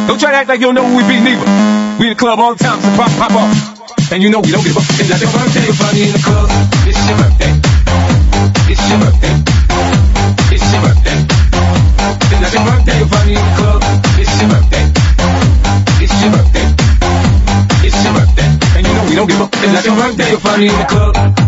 Don't try to act like you don't know who we be, neither. We in the club all the time, so pop off. And you know we don't give a fuck. It's not your birthday, you'll find me in the club. It's your birthday. It's your birthday. It's your birthday. It's not your birthday, you'll find me in the club. It's your birthday. It's your birthday. It's your birthday. And you know we don't give a fuck. It's not your birthday, you'll find me in the club.